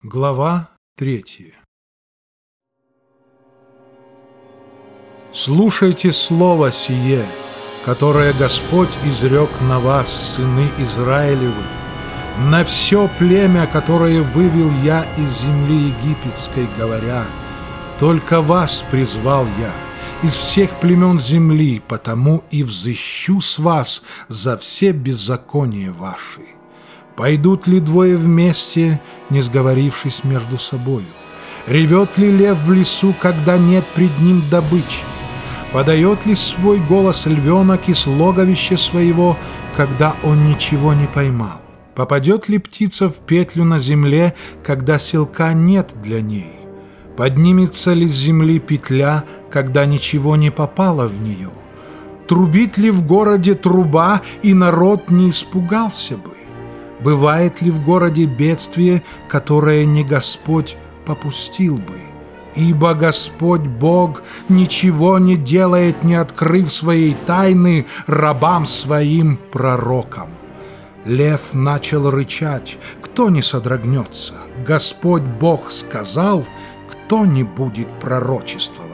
Глава 3. Слушайте слово сие, которое Господь изрек на вас, сыны Израилевы, на все племя, которое вывел я из земли египетской, говоря: только вас призвал я из всех племен земли, потому и взыщу с вас за все беззакония ваши. Пойдут ли двое вместе, не сговорившись между собою? Ревет ли лев в лесу, когда нет пред ним добычи? Подает ли свой голос львенок из логовища своего, когда он ничего не поймал? Попадет ли птица в петлю на земле, когда селка нет для ней? Поднимется ли с земли петля, когда ничего не попало в нее? Трубит ли в городе труба, и народ не испугался бы? Бывает ли в городе бедствие, которое не Господь попустил бы? Ибо Господь Бог ничего не делает, не открыв своей тайны рабам своим пророкам. Лев начал рычать, кто не содрогнется? Господь Бог сказал, кто не будет пророчествовать?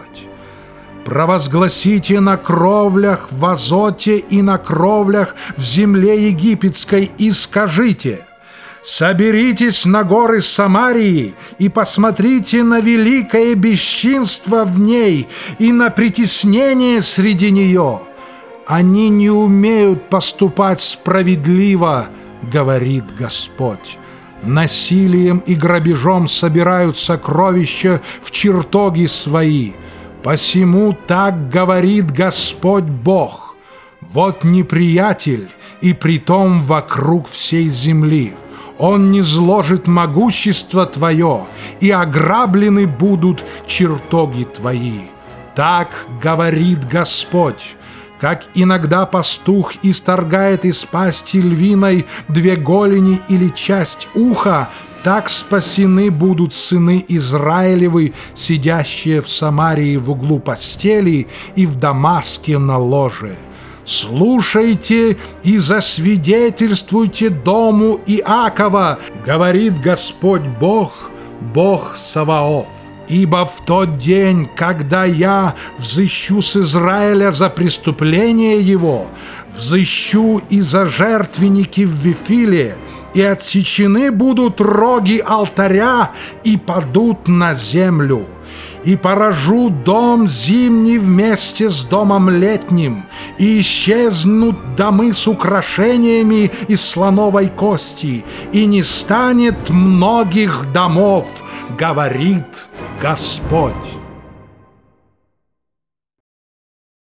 Провозгласите на кровлях в Азоте и на кровлях в земле египетской и скажите: соберитесь на горы Самарии и посмотрите на великое бесчинство в ней и на притеснение среди нее. Они не умеют поступать справедливо, говорит Господь. Насилием и грабежом собирают сокровища в чертоги свои. Посему так говорит Господь Бог: вот неприятель, и притом вокруг всей земли. Он низложит могущество твое, и ограблены будут чертоги твои. Так говорит Господь. Как иногда пастух исторгает из пасти львиной две голени или часть уха, так спасены будут сыны Израилевы, сидящие в Самарии в углу постели и в Дамаске на ложе. Слушайте и засвидетельствуйте дому Иакова, говорит Господь Бог, Бог Саваоф. Ибо в тот день, когда я взыщу с Израиля за преступление его, взыщу и за жертвенники в Вифиле, и отсечены будут роги алтаря и падут на землю. И поражу дом зимний вместе с домом летним, и исчезнут домы с украшениями из слоновой кости, и не станет многих домов, говорит Господь.